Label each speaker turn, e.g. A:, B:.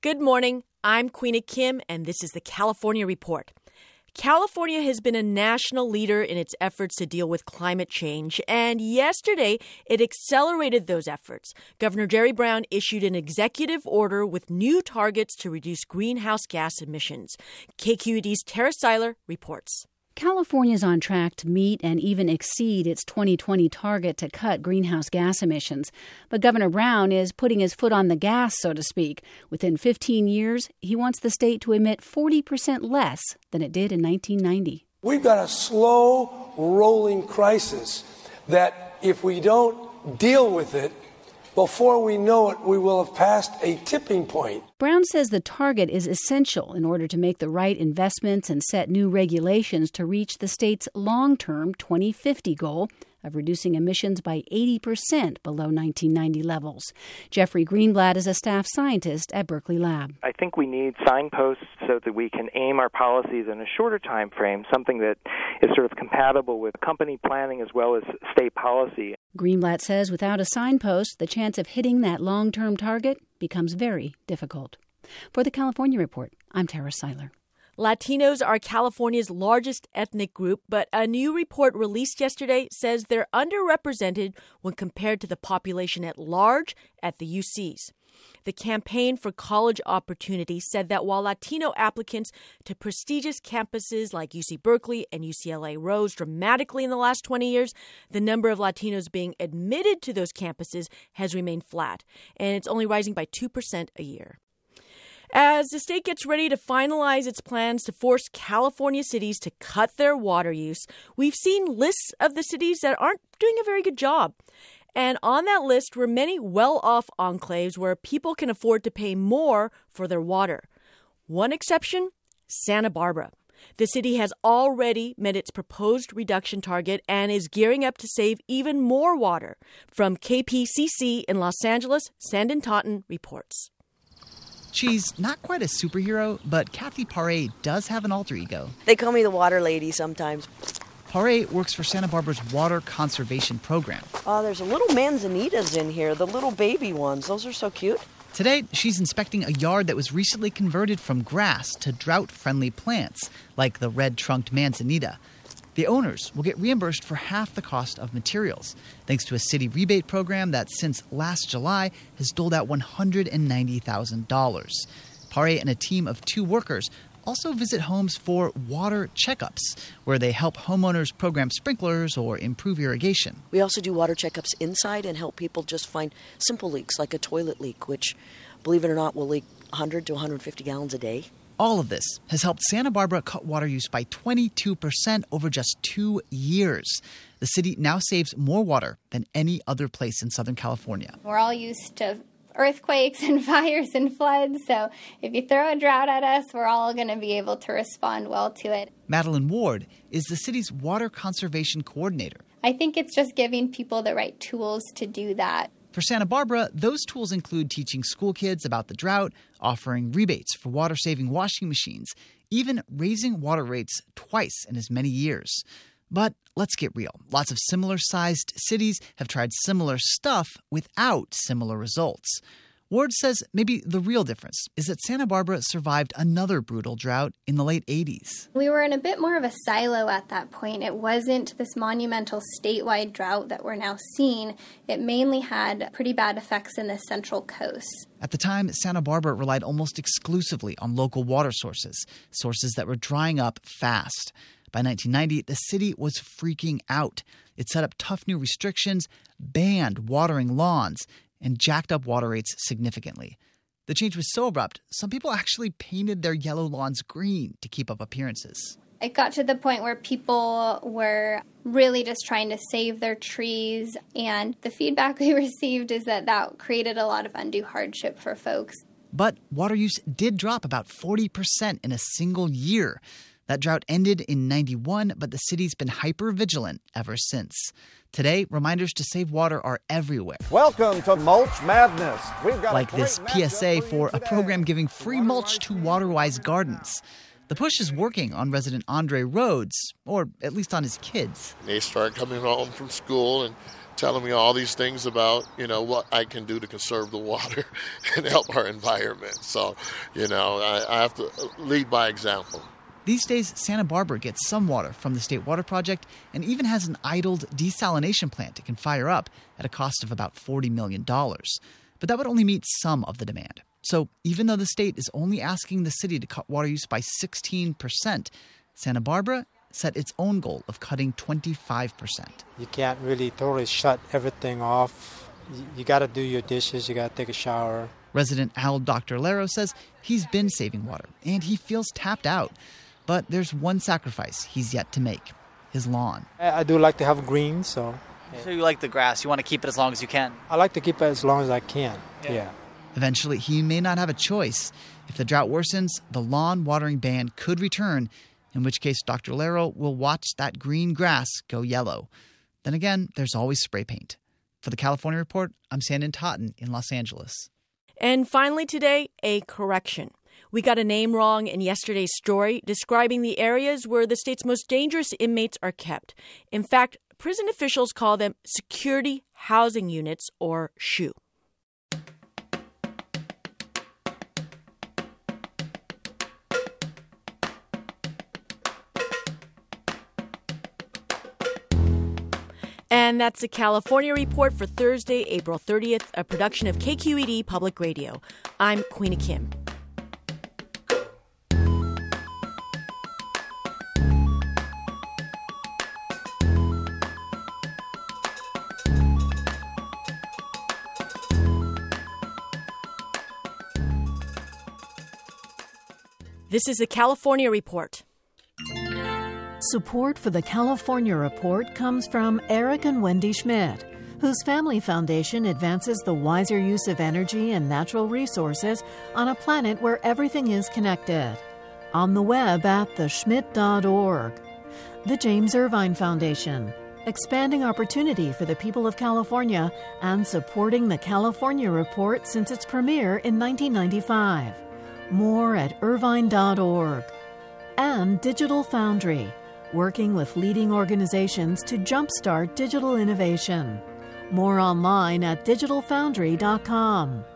A: Good morning. I'm Queena Kim, and this is the California Report. California has been a national leader in its efforts to deal with climate change, and yesterday it accelerated those efforts. Governor Jerry Brown issued an executive order with new targets to reduce greenhouse gas emissions. KQED's Tara Seiler reports.
B: California is on track to meet and even exceed its 2020 target to cut greenhouse gas emissions. But Governor Brown is putting his foot on the gas, so to speak. Within 15 years, he wants the state to emit 40% less than it did in 1990.
C: We've got a slow rolling crisis that if we don't deal with it, before we know it, we will have passed a tipping point.
B: Brown says the target is essential in order to make the right investments and set new regulations to reach the state's long-term 2050 goal of reducing emissions by 80% below 1990 levels. Jeffrey Greenblatt is a staff scientist at Berkeley Lab.
D: I think we need signposts so that we can aim our policies in a shorter time frame, something that is sort of compatible with company planning as well as state policy.
B: Greenblatt says without a signpost, the chance of hitting that long-term target becomes very difficult. For the California Report, I'm Tara Seiler.
A: Latinos are California's largest ethnic group, but a new report released yesterday says they're underrepresented when compared to the population at large at the UCs. The Campaign for College Opportunity said that while Latino applicants to prestigious campuses like UC Berkeley and UCLA rose dramatically in the last 20 years, the number of Latinos being admitted to those campuses has remained flat, and it's only rising by 2% a year. As the state gets ready to finalize its plans to force California cities to cut their water use, we've seen lists of the cities that aren't doing a very good job. And on that list were many well-off enclaves where people can afford to pay more for their water. One exception, Santa Barbara. The city has already met its proposed reduction target and is gearing up to save even more water. From KPCC in Los Angeles, Sandon Totten reports.
E: She's not quite a superhero, but Kathy Paré does have an alter ego.
F: They call me the water lady sometimes.
E: Paré works for Santa Barbara's water conservation program.
F: There's a little manzanitas in here, the little baby ones. Those are so cute.
E: Today, she's inspecting a yard that was recently converted from grass to drought-friendly plants, like the red-trunked manzanita. The owners will get reimbursed for half the cost of materials, thanks to a city rebate program that since last July has doled out $190,000. Paré and a team of 2 workers also visit homes for water checkups, where they help homeowners program sprinklers or improve irrigation.
F: We also do water checkups inside and help people just find simple leaks, like a toilet leak, which, believe it or not, will leak 100 to 150 gallons a day.
E: All of this has helped Santa Barbara cut water use by 22% over just 2 years. The city now saves more water than any other place in Southern California.
G: We're all used to earthquakes and fires and floods, so if you throw a drought at us, we're all going to be able to respond well to it.
E: Madeline Ward is the city's water conservation coordinator.
G: I think it's just giving people the right tools to do that.
E: For Santa Barbara, those tools include teaching school kids about the drought, offering rebates for water-saving washing machines, even raising water rates twice in as many years. But let's get real. Lots of similar-sized cities have tried similar stuff without similar results. Ward says maybe the real difference is that Santa Barbara survived another brutal drought in the late 80s.
G: We were in a bit more of a silo at that point. It wasn't this monumental statewide drought that we're now seeing. It mainly had pretty bad effects in the Central Coast.
E: At the time, Santa Barbara relied almost exclusively on local water sources that were drying up fast. By 1990, the city was freaking out. It set up tough new restrictions, banned watering lawns, and jacked up water rates significantly. The change was so abrupt, some people actually painted their yellow lawns green to keep up appearances.
G: It got to the point where people were really just trying to save their trees, and the feedback we received is that created a lot of undue hardship for folks.
E: But water use did drop about 40% in a single year. That drought ended in 91, but the city's been hyper-vigilant ever since. Today, reminders to save water are everywhere.
H: Welcome to Mulch Madness. We've got
E: like this PSA for a program giving free mulch to Waterwise Gardens. The push is working on resident Andre Rhodes, or at least on his kids.
I: They start coming home from school and telling me all these things about, what I can do to conserve the water and help our environment. So, I have to lead by example.
E: These days, Santa Barbara gets some water from the State Water Project and even has an idled desalination plant it can fire up at a cost of about $40 million. But that would only meet some of the demand. So even though the state is only asking the city to cut water use by 16%, Santa Barbara set its own goal of cutting 25%.
J: You can't really totally shut everything off. You got to do your dishes. You got to take a shower.
E: Resident Al Dr. Lero says he's been saving water and he feels tapped out. But there's one sacrifice he's yet to make, his lawn.
J: I do like to have green, so...
K: So you like the grass. You want to keep it as long as you can.
J: I like to keep it as long as I can, yeah.
E: Eventually, he may not have a choice. If the drought worsens, the lawn watering ban could return, in which case Dr. Lero will watch that green grass go yellow. Then again, there's always spray paint. For the California Report, I'm Sandon Totten in Los Angeles.
A: And finally today, a correction. We got a name wrong in yesterday's story describing the areas where the state's most dangerous inmates are kept. In fact, prison officials call them security housing units, or SHU. And that's the California Report for Thursday, April 30th, a production of KQED Public Radio. I'm Queena Kim. This is the California Report.
L: Support for the California Report comes from Eric and Wendy Schmidt, whose family foundation advances the wiser use of energy and natural resources on a planet where everything is connected. On the web at theschmidt.org. The James Irvine Foundation, expanding opportunity for the people of California and supporting the California Report since its premiere in 1995. More at irvine.org. And Digital Foundry, working with leading organizations to jumpstart digital innovation. More online at digitalfoundry.com.